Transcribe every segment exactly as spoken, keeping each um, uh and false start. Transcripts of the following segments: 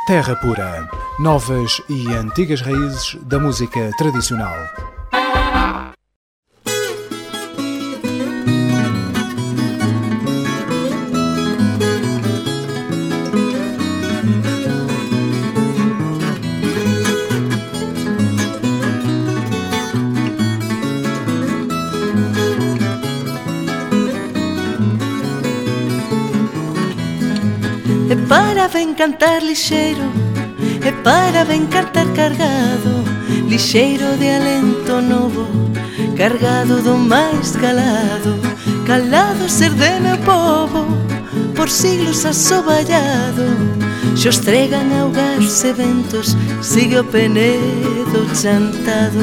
Terra Pura. Novas e antigas raízes da música tradicional. É para vem cantar lixeiro, é para vem cantar cargado, lixeiro de alento novo, cargado do mais calado, calado ser de meu povo, por siglos assoballado. Se os tregan a ahogar-se ventos, sigue o penedo chantado.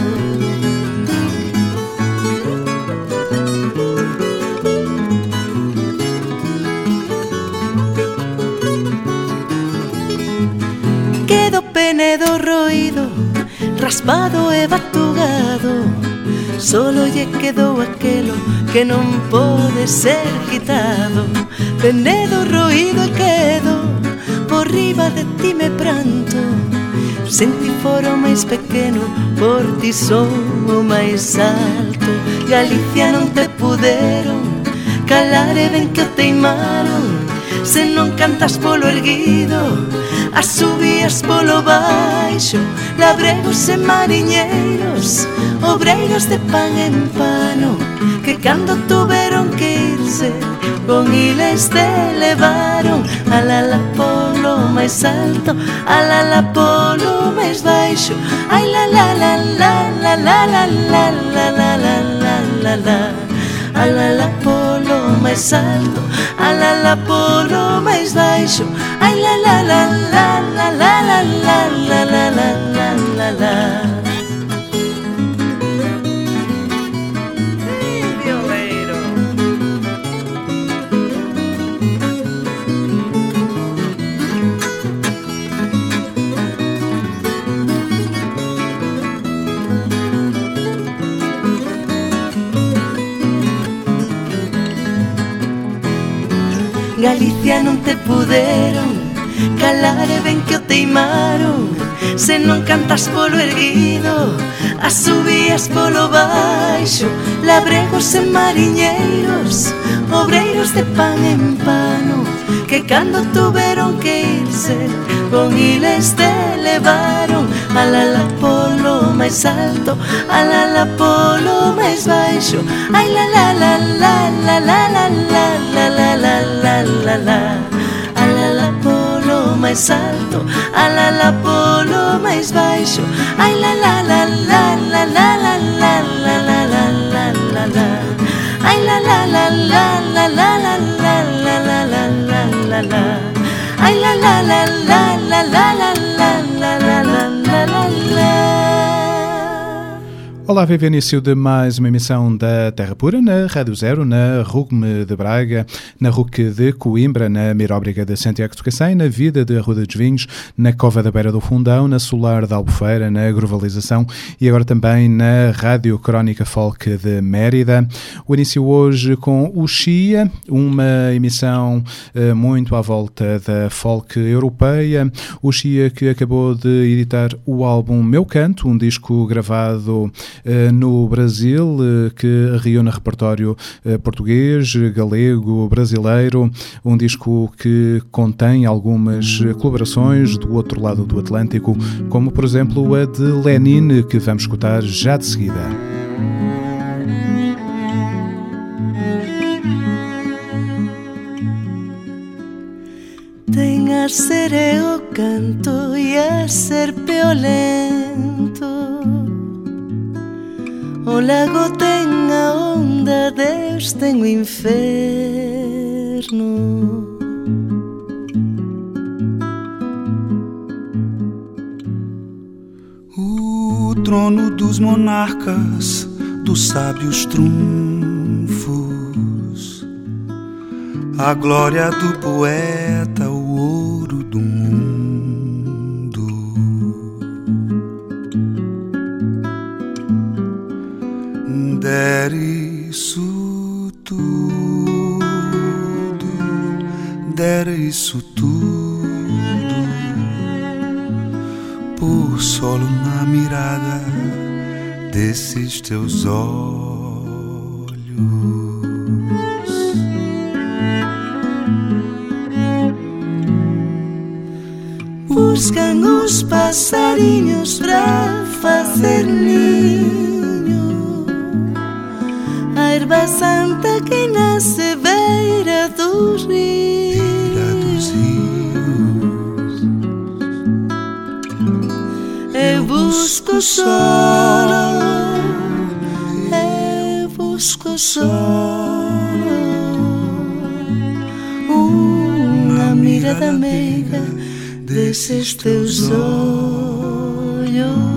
Penedo roído, raspado e batugado, solo lle quedou aquelo que non pode ser quitado. Penedo roído e quedo, por riba de ti me pranto, senti foro máis pequeno, por ti son o máis alto. Galicia non te puderon calar e ben que o teimaron, se non cantas polo erguido, as subías polo baixo, labregos e mariñeiros, obreiros de pan en pano, que cando tuveron que irse, con iles te levaron, alala polo máis alto, alala polo máis baixo, ai la la la la la la la la la la la la la, alala polo máis alto, alala polo máis baixo, ai la la la la la la la la la la la la la. Violeiro. Galicia non te puderon calar e ben que o teimaron, se non cantas polo erguido, as subías polo baixo, labregos e mariñeiros, obreiros de pan en pano, que cando tuveron que irse, con iles te levaron, alala polo máis alto, alala polo máis baixo, ai la la la la la la la la la la la la la la, alala polo máis alto, alala polo máis baixo, ai la la la la la la la la la la la la la, ai la la la la la la la la la la la la la, ai la la la la la la la la la la la la la. Olá, viva início de mais uma emissão da Terra Pura na Rádio Zero, na R U C M de Braga, na R U C de Coimbra, na Miróbriga de Santiago de Cacém, na Vida de Arruda dos Vinhos, na Cova da Beira do Fundão, na Solar da Albufeira, na Agrovalização e agora também na Rádio Crónica Folk de Mérida. O início hoje com o Chia, uma emissão uh, muito à volta da folk europeia. O Chia que acabou de editar o álbum Meu Canto, um disco gravado no Brasil, que reúne repertório português, galego, brasileiro, um disco que contém algumas colaborações do outro lado do Atlântico, como por exemplo a de Lenin, que vamos escutar já de seguida. Ten a ser o canto e a ser violento, o lago ten a onda, Deus ten o inferno. O trono dos monarcas, dos sábios trunfos, a glória do poeta, o ouro do mundo. Der isso tudo, der isso tudo por solo na mirada desses teus olhos. Buscam os passarinhos pra fazer ninho, a erva santa que nasce beira dos rios, beira dos rios. Eu busco solo, eu busco solo uma mirada meiga desses teus olhos.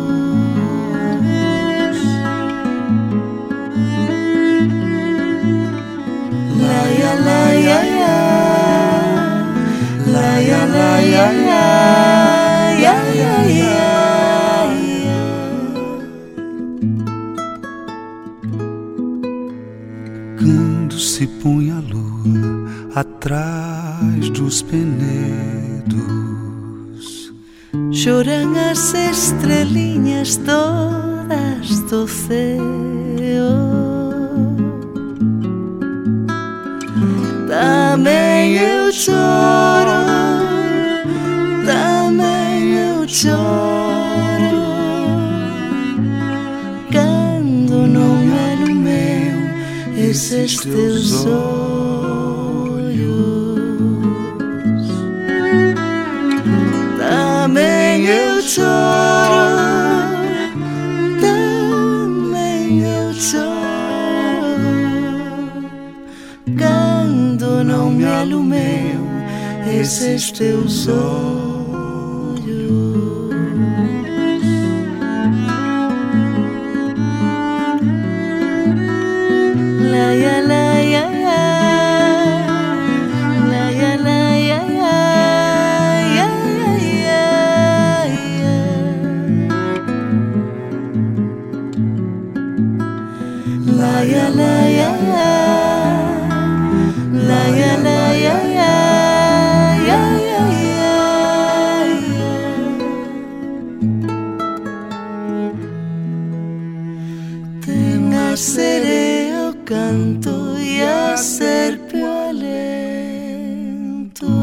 Laia, laia, laia, laia, laia, laia. Quando se põe a lua atrás dos penedos, choram as estrelinhas todas do céu. Também eu choro, também eu choro, quando não é no meu esses teus olhos. Também eu choro, também eu choro, quando não me alumeu esses teus olhos. Laia, laia, laia, laia, laia, laia, laia, laia, laia, tem a sereia o canto e a serpe o alento.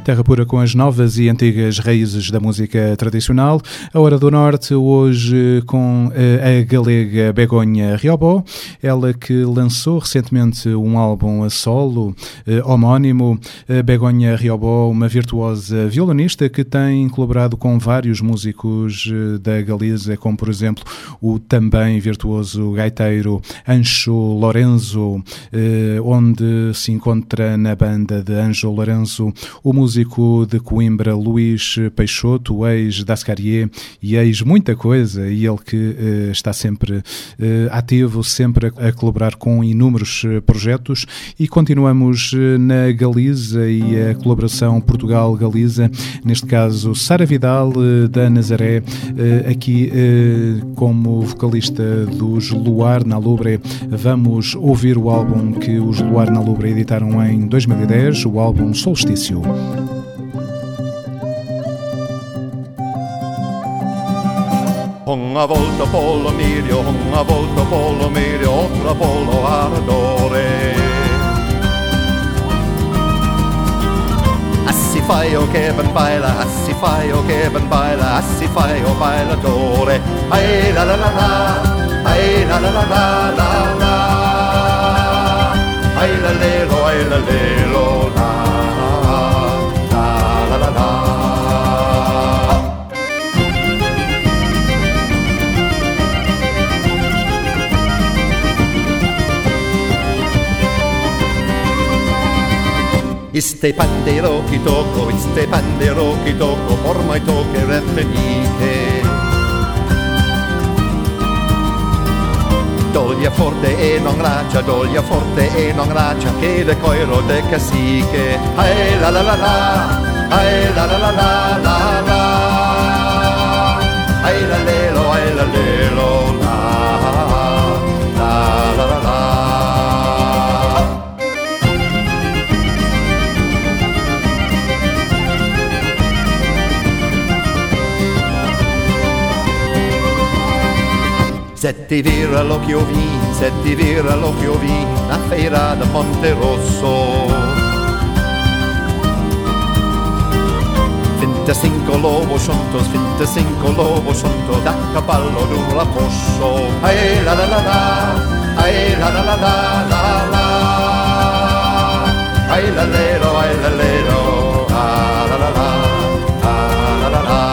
Terra Pura com as novas e antigas raízes da música tradicional. A Hora do Norte, hoje com a galega Begonha Riobó, ela que lançou recentemente um álbum a solo eh, homónimo. A Begonha Riobó, uma virtuosa violonista que tem colaborado com vários músicos eh, da Galiza, como por exemplo o também virtuoso gaiteiro Anxo Lorenzo, eh, onde se encontra na banda de Anxo Lorenzo o músico de Coimbra Luís Peixoto, ex-Dascarié e ex-muita coisa, e ele que uh, está sempre uh, ativo, sempre a, a colaborar com inúmeros uh, projetos. E continuamos uh, na Galiza e a colaboração Portugal-Galiza, neste caso Sara Vidal uh, da Nazaré, uh, aqui uh, como vocalista dos Luar na Lubre. Vamos ouvir o álbum que os Luar na Lubre editaram em dois mil e dez, o álbum Solstício. Una volta pollo mirio, una volta pollo mirio, otra pollo ardore. Assi fai o che ben baila, assi fai o che ben baila, assi fai o bailatore. Ai la la la la, ai la la la la la la, ai la lelo, ai la lelo, la la la la la. Iste pandero ki toko, iste pandero ki toko, por mai toke refrenike. Doglia forte e non raccia, doglia forte e non raccia, che de coiro de cacique. Ai la la la la, ai la la la la la la, ai la lelo, ai la lelo, la la la la la. Se ti vira l'occhio vin, se ti vira l'occhio vin, la feira da Monte Rosso. Finta cinco lobo juntos, finta cinco lobo juntos, da cavallo d'un raposo. Ai la la la la, ai la la la la la la, ai la lero, ai la lero, la la la la, la la la la.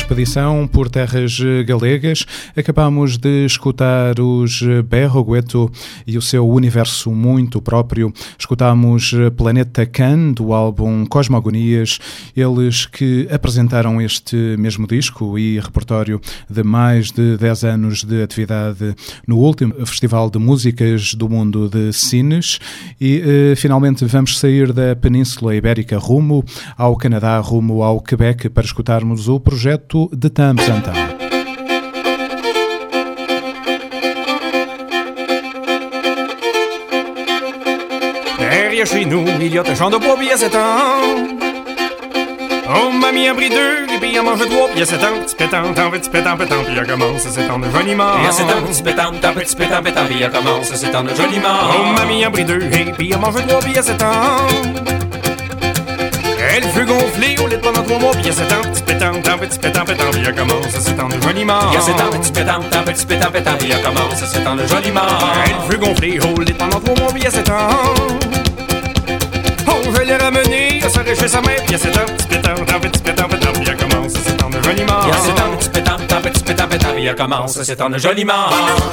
expedição por terras galegas. Acabamos de escutar os Berro Gueto e o seu universo muito próprio. Escutámos Planeta Can, do álbum Cosmogonias, eles que apresentaram este mesmo disco e repertório de mais de dez anos de atividade no último Festival de Músicas do Mundo de Sines. E eh, finalmente vamos sair da Península Ibérica rumo ao Canadá, rumo ao Quebec, para escutarmos o projeto de Thumbs and Thumb. Derrière chez nous, il y a un champ de bois, puis il y a sept ans. Oh, mamie a pris deux, et puis a mangé trois, puis il y a sept ans, petit pétant, tant petit pétant, pétant, puis il commence à s'étendre joliment. Il y a sept ans, petit pétant, tant petit pétant, pétant, puis il commence à s'étendre joliment. Oh, mamie a pris deux, et puis a mangé trois, puis il y a sept ans. Elle fut gonflée au lit pendant trois mois, puis il y a sept ans, petit pétant, tant petit pétant, pétant, puis il commence à s'étendre joliment. Il y a sept ans, petit pétant, tant petit pétant, pétant, puis il commence à s'étendre joliment. Elle fut gonflée au lit pendant trois mois, puis il y a sept ans. Oh, je l'ai ramené, il s'arrête chez sa mère, puis il y a sept ans, petit pétant, tant petit pétant, pétant, puis il commence à s'étendre joliment. Il y a sept ans, petit pétant, tant petit pétant, pétant, puis il commence à s'étendre joliment.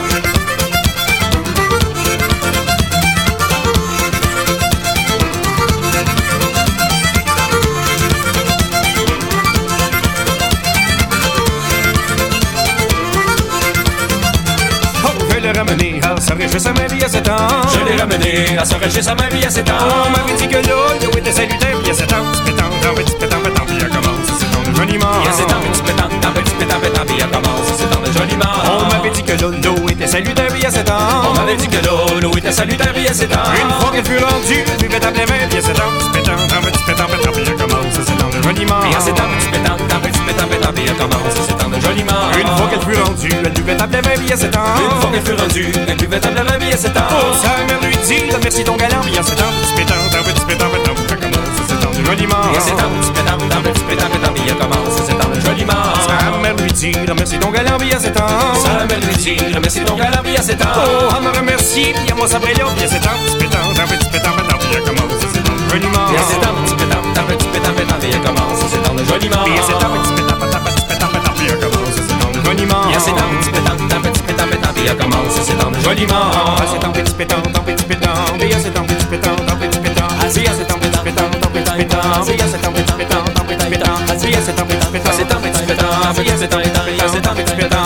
Ramené à s'arrêter chez sa mère il y a sept ans. Je l'ai ramené à s'arrêter chez sa mère il y a sept ans. On m'avait dit que l'eau était salutaire il y a sept ans. Petit pétant, tant petit pétant, pétant, puis elle commence à s'étendre joliment. Il y a sept ans, petit pétant, tant petit pétant, pétant, puis elle commence à s'étendre joliment. On m'avait dit que l'eau était salutaire il y a sept ans. On m'avait dit que l'eau était salutaire il y a sept ans. Une fois qu'elle fut rendue, elle buvait à plein verre il y a sept ans. Petit pétant, tant petit pétant, pétant, puis elle commence à s'étendre joliment. Il y a sept ans, petit pétant, tant petit pétant, pétant, puis elle commence à s'étendre joliment. Une fois qu'elle fut rendue, elle buvait à plein verre il y a sept ans. Une fois qu'elle fut rendue, elle buvait à plein verre il y a sept ans. Oh, sa mère lui dit, merci ton galant, il y a sept ans. Petit pétant, tant petit pétant, pétant, puis elle commence à s'étendre joliment. Il y a sept ans, petit pétant, tant petit pétant, pétant, puis elle commence à s'étendre joliment. Sa mère lui dit, merci ton galant, il y a sept ans. Sa mère lui dit, merci ton galant, il y a sept ans. Oh, elle me remercie, puis à moi ça brille, il y a sept ans. Petit pétant, tant petit pétant, pétant, puis elle commence à s'étendre joliment. Il y a sept ans, petit pétant, tant petit pétant, pétant, puis elle commence à s'étendre joliment. Il y a sept ans, petit pétant, pétant, petit pétant, pétant, puis elle commence à s'étendre joliment. Il y a sept ans, petit pétant, tant petit pétant, pétant, puis elle commence à s'étendre joliment. Ah, c'est un petit pétant, un petit pétant, il y a c'est un petit pétant, un petit pétant, ah, c'est un petit pétant, un petit pétant, il y a c'est un petit pétant, un petit pétant, ah, c'est un petit pétant, c'est un petit pétant, il y a c'est un pétant, il y a c'est un petit pétant.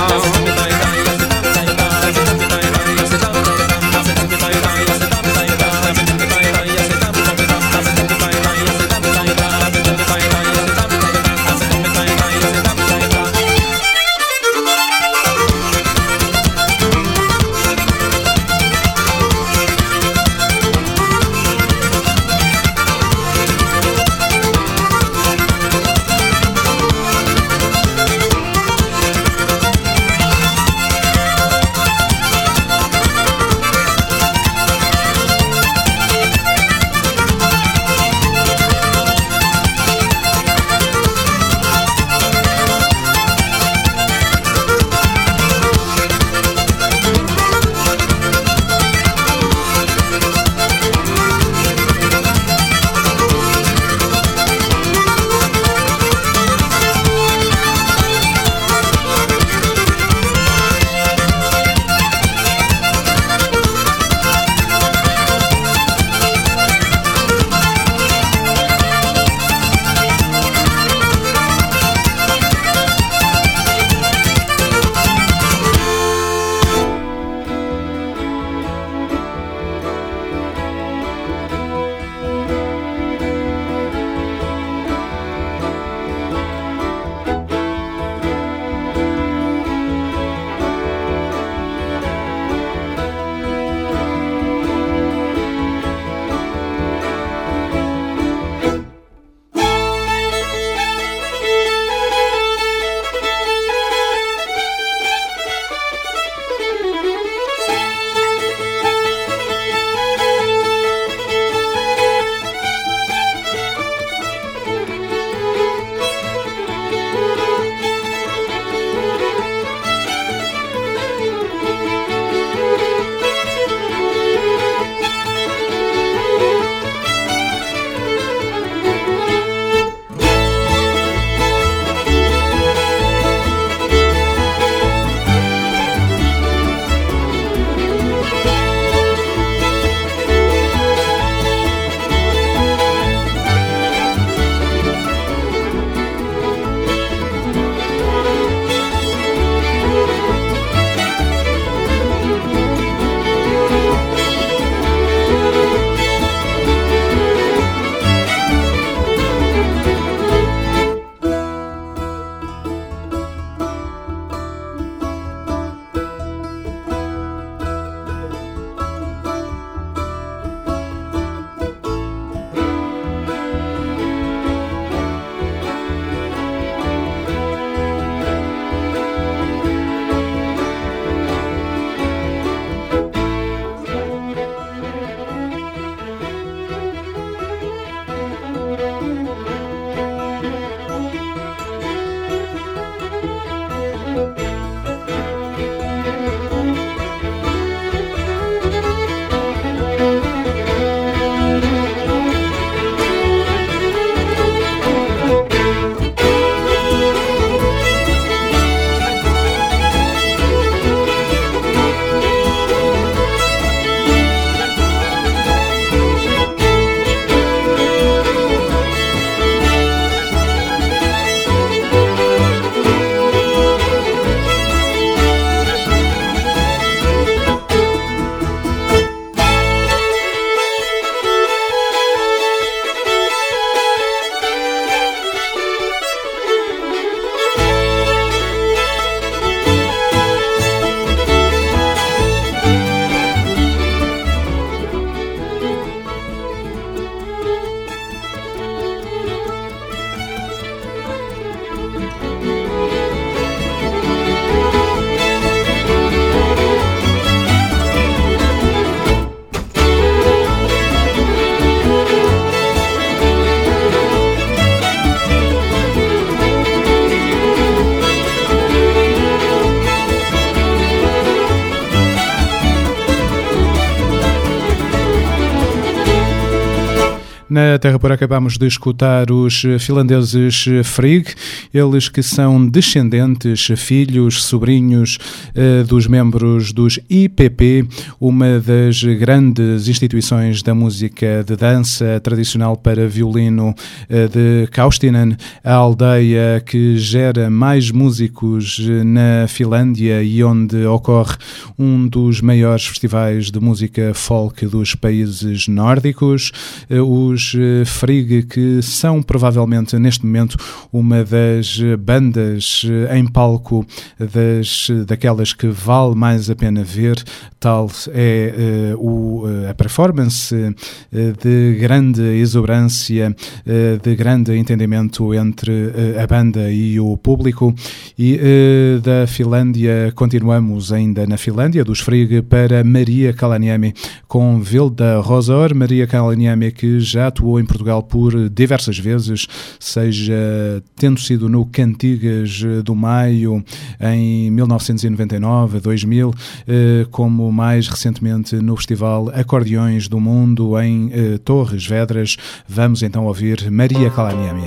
Na Terra Pura acabamos de escutar os finlandeses Frigg, eles que são descendentes, filhos, sobrinhos eh, dos membros dos I P P, uma das grandes instituições da música de dança tradicional para violino eh, de Kaustinen, a aldeia que gera mais músicos na Finlândia e onde ocorre um dos maiores festivais de música folk dos países nórdicos. Eh, os Frigg, que são provavelmente neste momento uma das bandas em palco das, daquelas que vale mais a pena ver, tal é uh, o, uh, a performance uh, de grande exuberância, uh, de grande entendimento entre uh, a banda e o público. E uh, da Finlândia continuamos ainda na Finlândia, dos Frigg, para Maria Kalaniemi com Vilda Rosor. Maria Kalaniemi que já atuou em Portugal por diversas vezes, seja tendo sido no Cantigas do Maio em mil novecentos e noventa e nove, dois mil, como mais recentemente no Festival Acordeões do Mundo em Torres Vedras. Vamos então ouvir Maria Kalaniemi.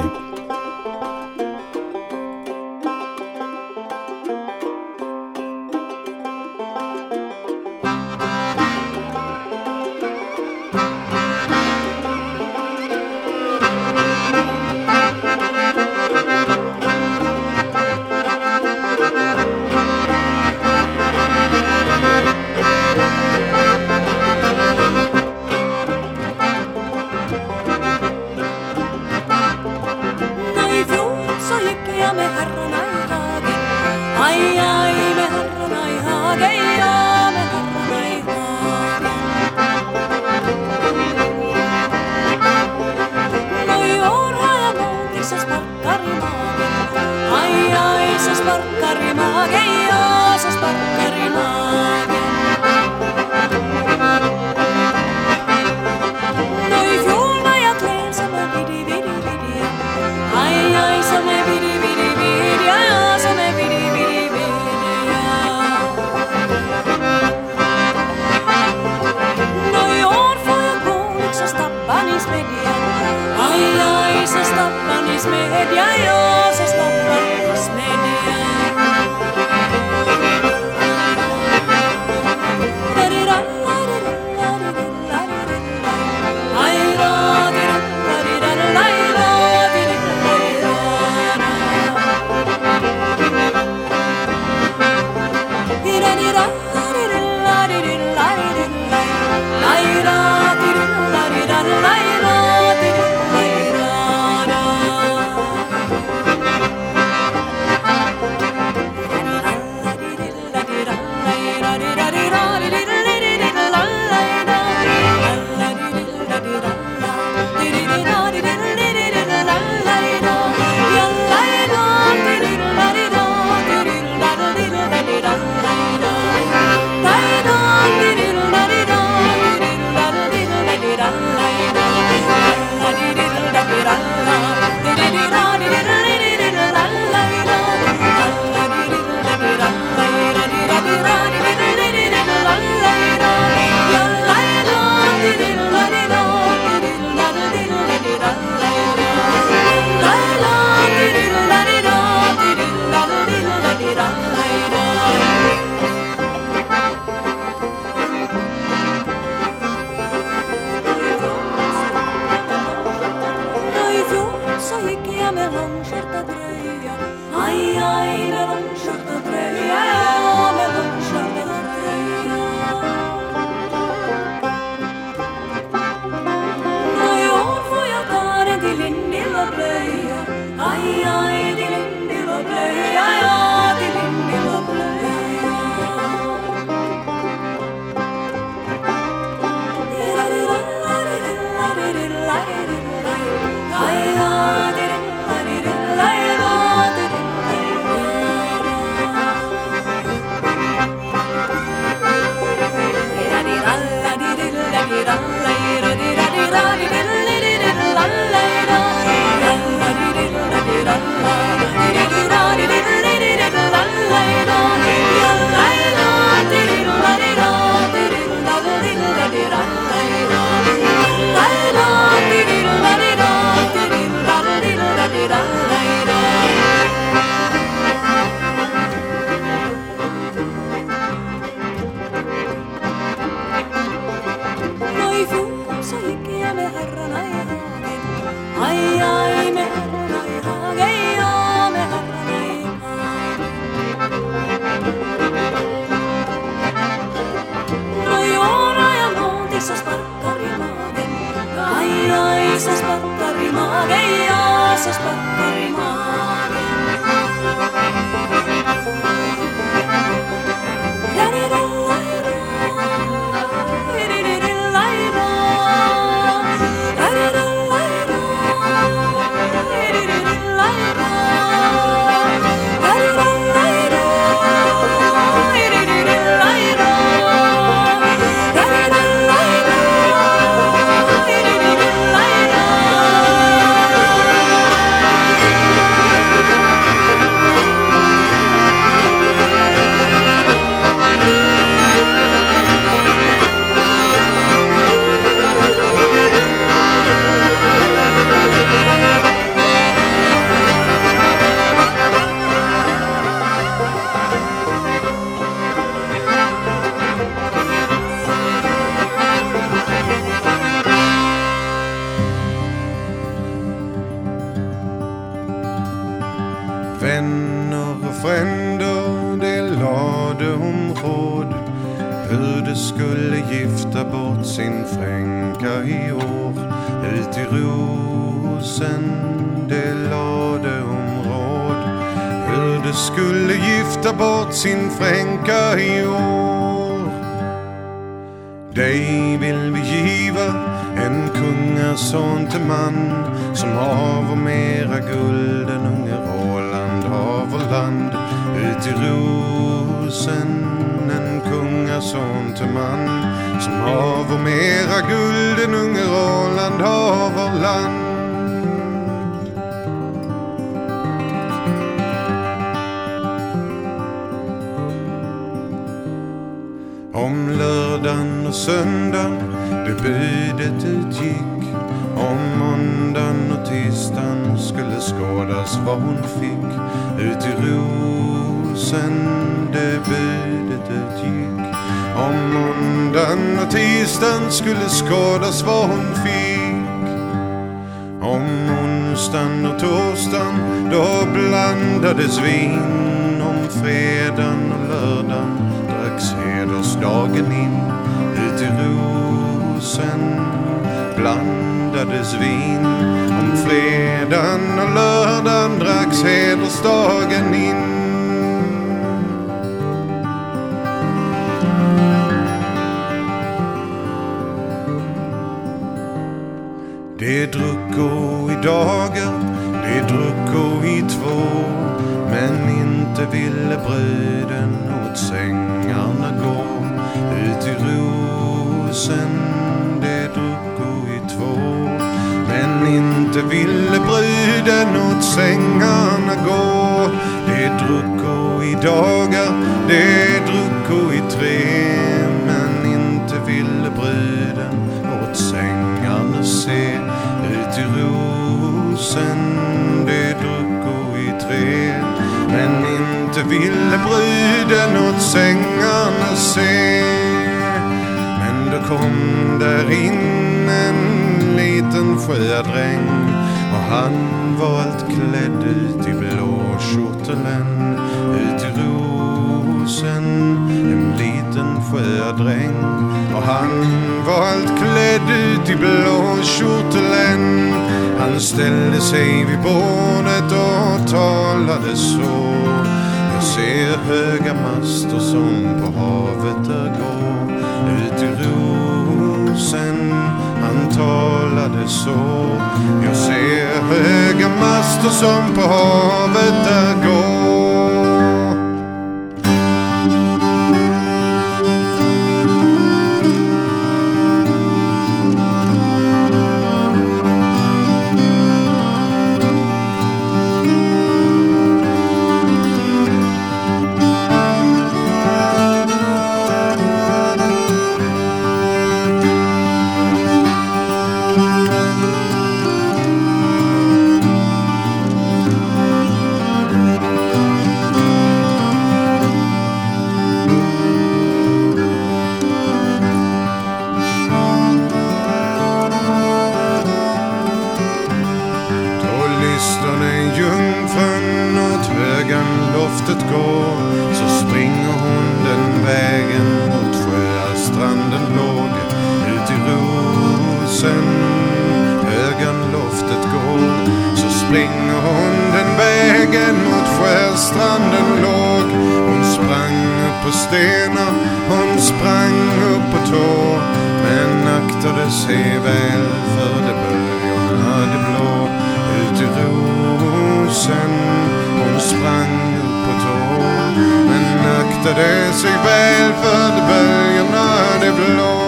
me herran ai hagen. Ai ai me herran ai hagen, ja me herran ai hagen. No juona ja monti så sparkar i magen. Ai ai så sparkar i magen, ja så sparkar i magen. Vänner och fränder, det lade hon råd hur det skulle gifta bort sin fränka i år. Ut i rosen, det lade hon råd hur det skulle gifta bort sin fränka i år. Dig vill vi giva en kungason till man som haver mera guld än unge Roland haver land. Ut i rosen en kungason till man som haver mera guld än unge Roland haver land. Om lördagen och söndagen det budet utgick, om måndagen och tisdagen skulle skådas vad hon fick. Ut i rosen det budet utgick, om måndagen och tisdagen skulle skådas vad hon fick. Om onsdagen och torsdagen då blandades vin, om fredagen och lördagen dracks hedersdagen in. Ut i rosen blandades vin, om fredagen och lördagen dracks hedersdagen in. Det drucko i dagar, det drucko i två, men inte ville bröden åt sängarna gå. Ut i rosen, det drucko i två, men inte ville bröden åt sängarna gå. Det drucko i dagar, det drucko i tre, men inte ville bröden åt sängarna se. Ut i rosen, det drucko i tre, men inte ville bruden åt sängarna se. Men då kom där in en liten sjödräng, och han var allt klädd ut i blå kjortelen. Ut i rosen, en liten sjödräng, och han var allt klädd ut i blå kjortelen. Han ställde sig vid bordet och talade så: jag ser höga master som på havet där går. Ut i rosen, han talade så: jag ser höga master som på havet där går. stenar. Hon sprang upp på tå, men aktade sig väl, för det böljorna det blå ut i rosen. Hon sprang upp på tå, men aktade sig väl, för det böljorna det blå.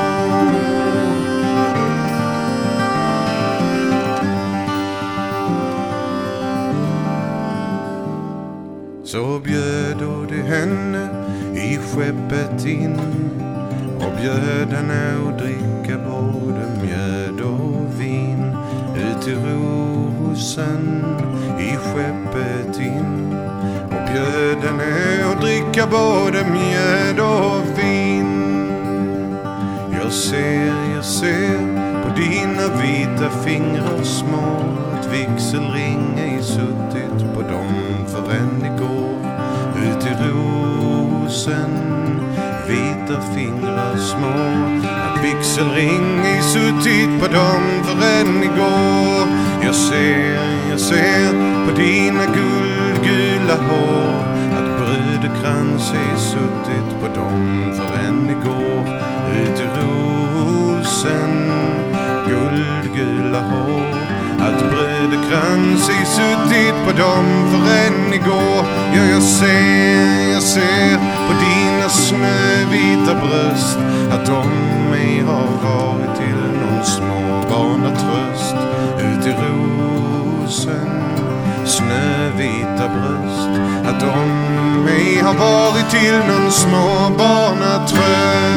Så bjöd då det henne i skeppet in, och bjöd henne att dricka både mjöd och vin. Ut i rosen i skeppet in, och bjöd henne att dricka både mjöd och vin. Jag ser, jag ser på dina vita fingrar små, ett vigselring ej suttit på dem förrän igår. Ut i rosen, vita fingrar små, ett vigselring ej suttit på dem förrän igår. Jag ser, jag ser på dina guldgula hår, att brudkrans ej suttit på dem förrän igår. Ut i rosen, guldgula hår, att brudkrans ej suttit på dem förrän igår. Ja, jag ser, jag ser på dina snövita bröst, att de ej har varit till någon småbarnatröst. Ut i rosen, snövita bröst, att de ej har varit till någon småbarnatröst.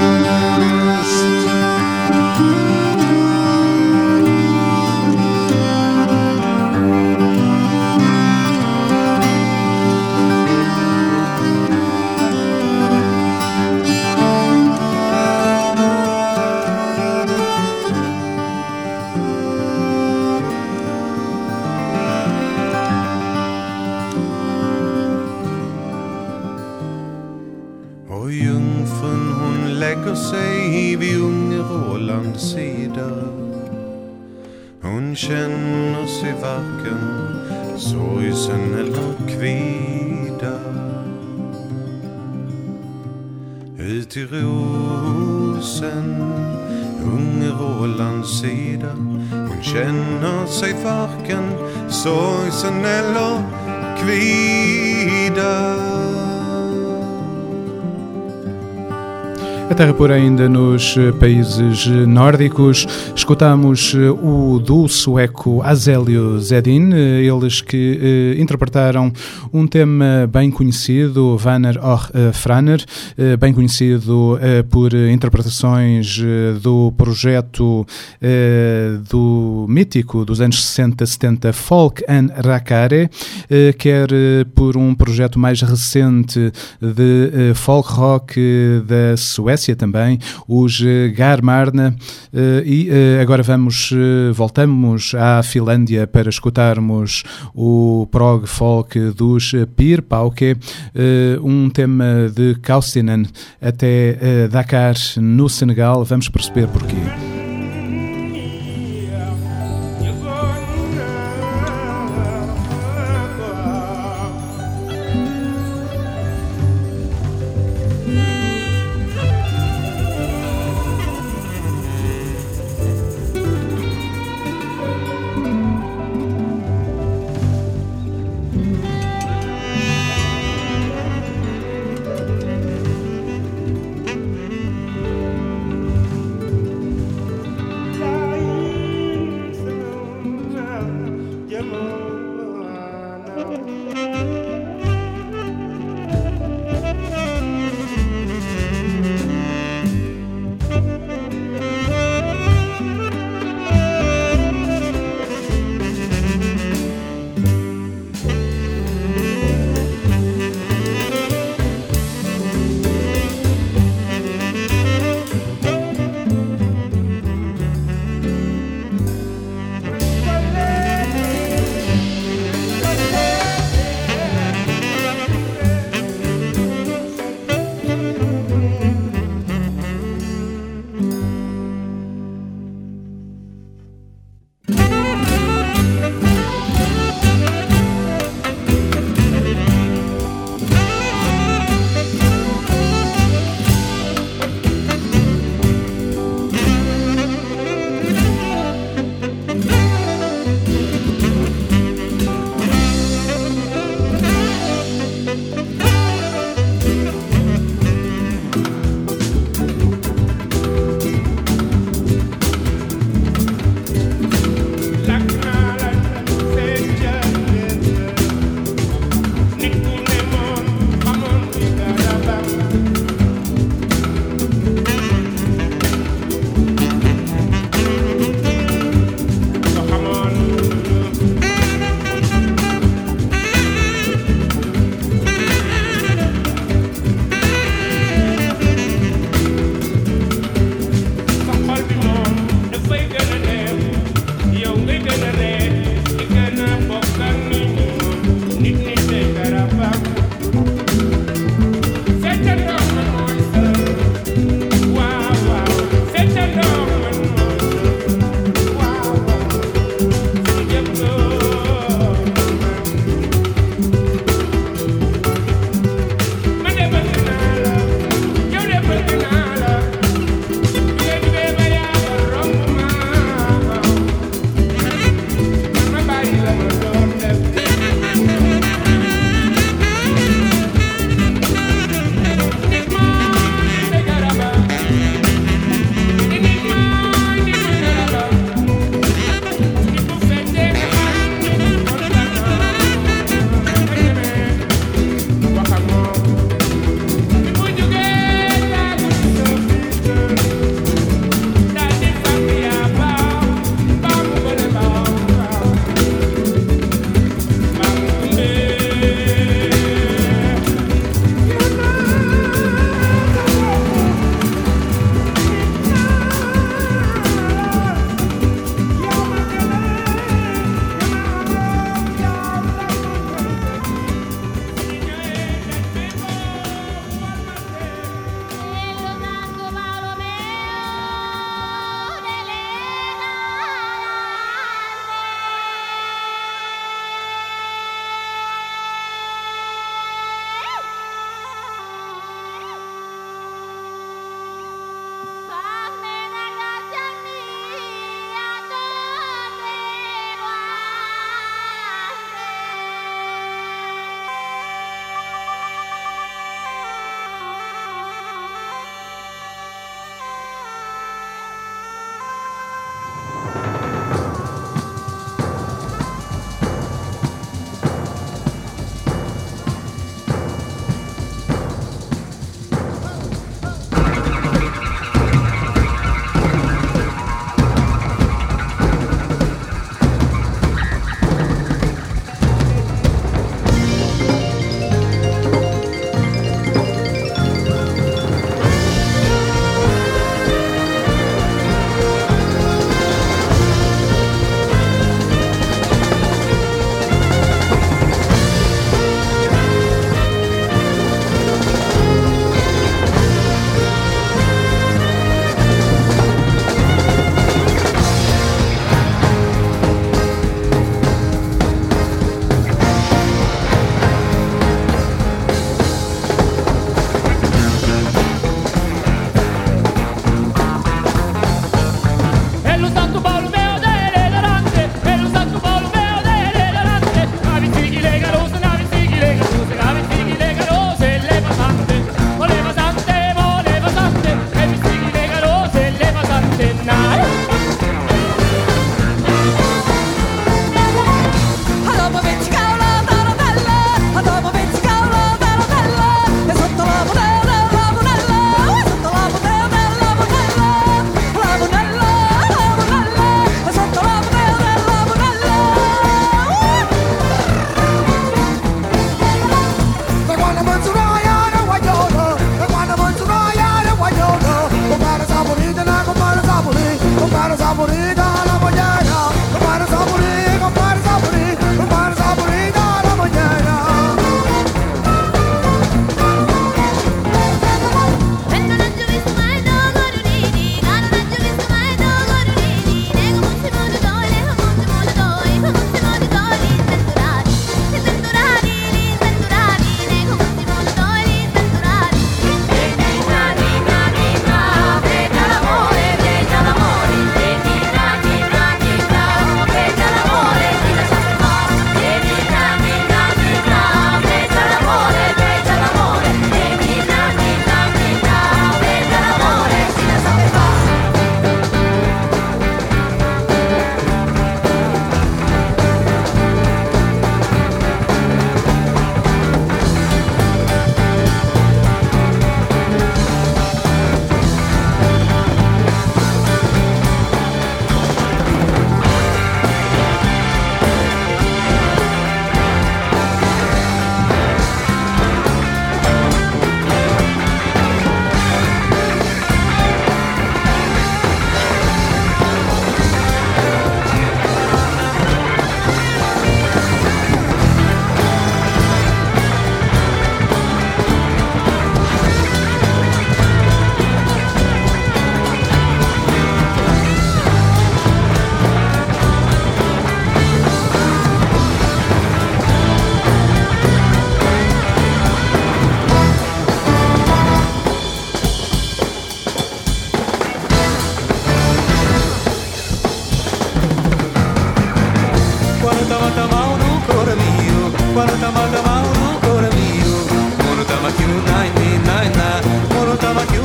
Sig vid unge Rolands sida. Hon känner sig varken sorgsen eller kvida. Ut i rosen, unge Rolands sida. Hon känner sig varken sorgsen eller kvida. A terra por ainda nos países nórdicos. Escutamos o duo sueco Azélio Zedin, eles que eh, interpretaram um tema bem conhecido, Vanner och Franer, eh, bem conhecido eh, por interpretações eh, do projeto eh, do mítico dos anos sessenta, setenta, Folk and Rakare, eh, quer eh, por um projeto mais recente de eh, folk rock eh, da Suécia também, os Garmarna, e agora vamos, voltamos à Finlândia para escutarmos o prog folk dos Pir Pauke, um tema de Kaustinen até Dakar no Senegal. Vamos perceber porquê.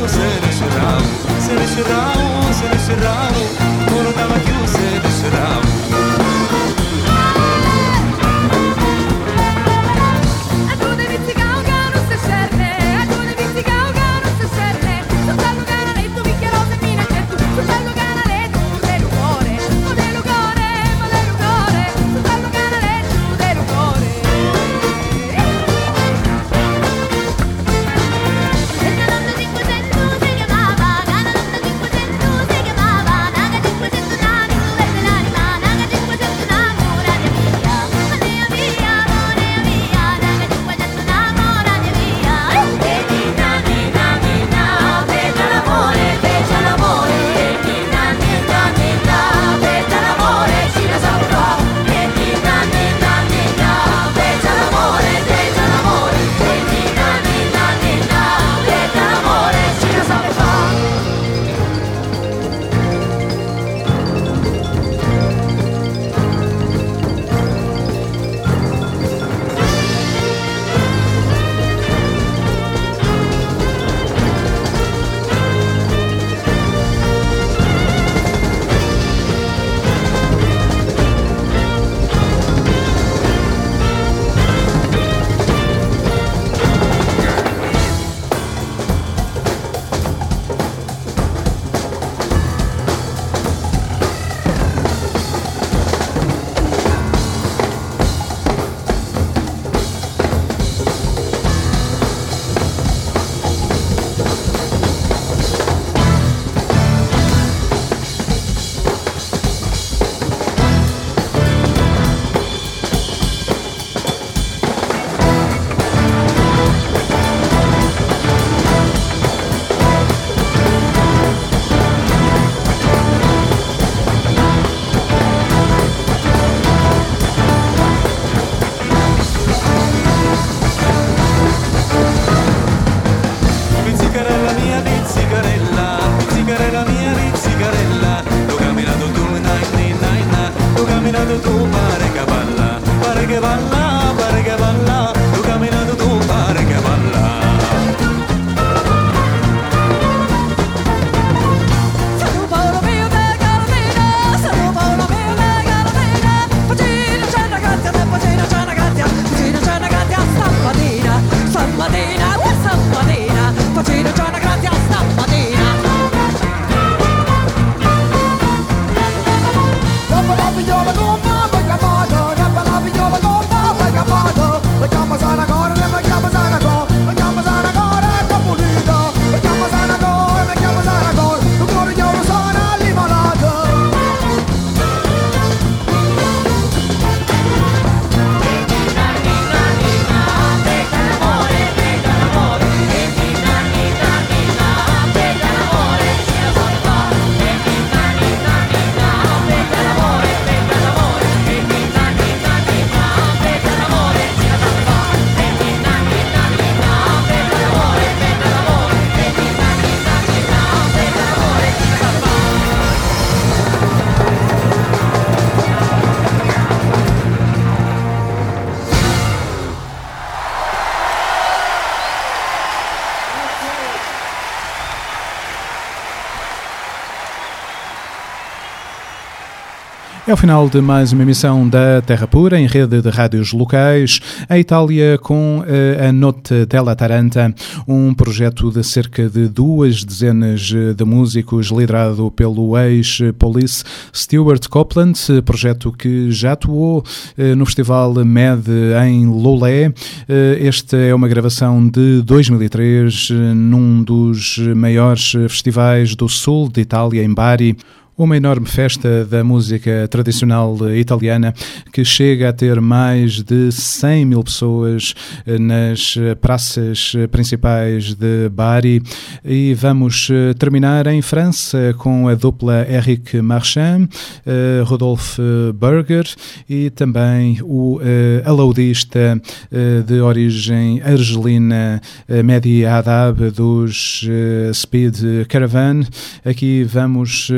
É o final de mais uma emissão da Terra Pura em rede de rádios locais. A Itália com uh, a Notte della Taranta, um projeto de cerca de duas dezenas de músicos liderado pelo ex-Police Stuart Copeland, projeto que já atuou uh, no Festival Med em Lolé. Uh, esta é uma gravação de dois mil e três, uh, num dos maiores festivais do sul de Itália, em Bari. Uma enorme festa da música tradicional italiana que chega a ter mais de cem mil pessoas nas praças principais de Bari. E vamos terminar em França com a dupla Eric Marchand, uh, Rodolphe Berger e também o uh, alaudista uh, de origem argelina uh, Mehdi Haddad dos uh, Speed Caravan. Aqui vamos então ouvir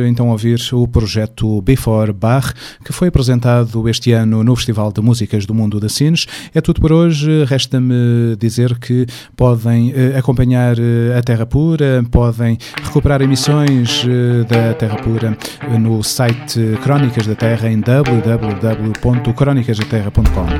ouvir o projeto Before Bach, que foi apresentado este ano no Festival de Músicas do Mundo da Sines. É tudo por hoje. Resta-me dizer que podem uh, acompanhar uh, a Terra Pura, podem recuperar emissões uh, da Terra Pura uh, no site Crónicas da Terra em w w w ponto crónicas da terra ponto com.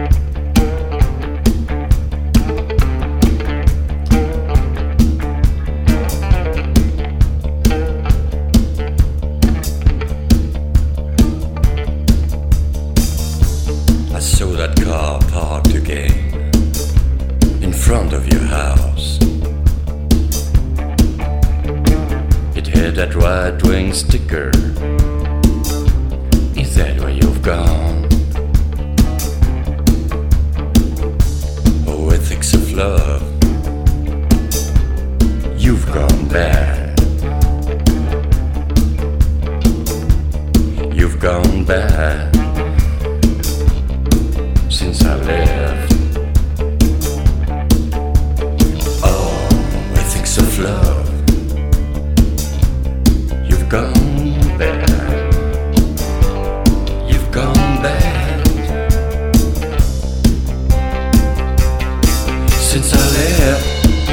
That right-wing sticker, is that where you've gone? Oh, ethics of love, you've gone bad. You've gone bad since I left. Oh, ethics of love, gone bad. You've gone bad since I left.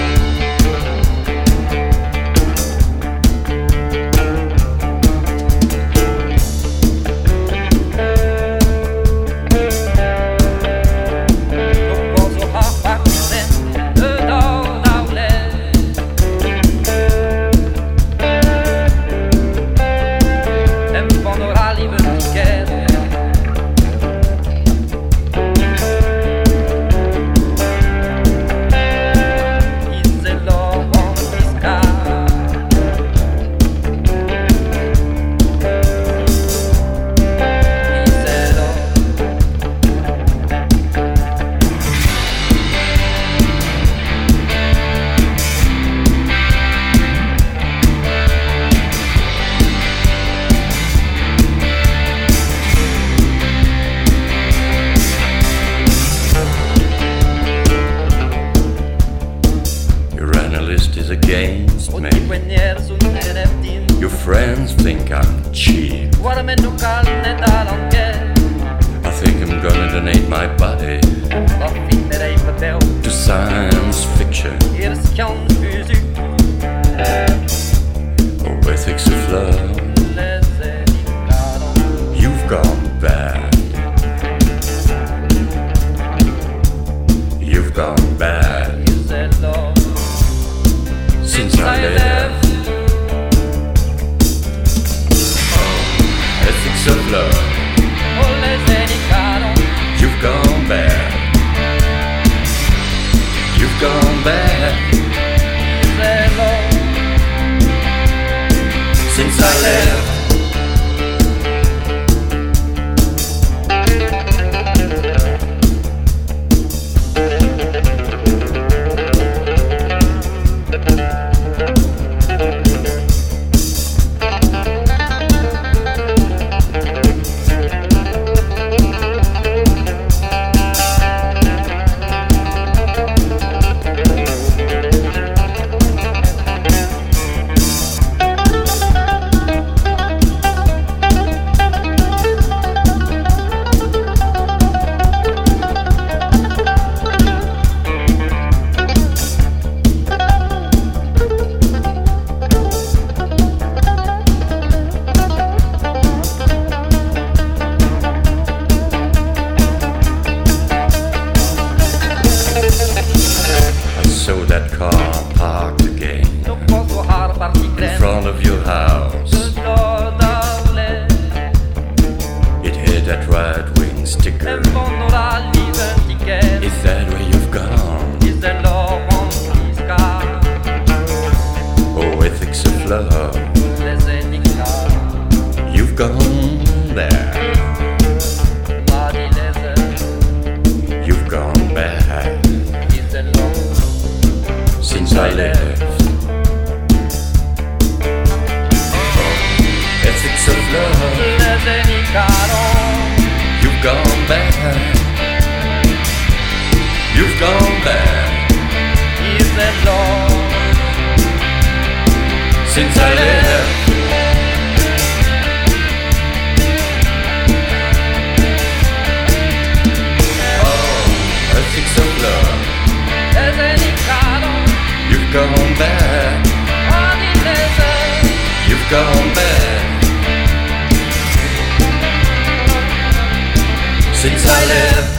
You've gone bad. Is that all? Since I left. You've gone bad since I left.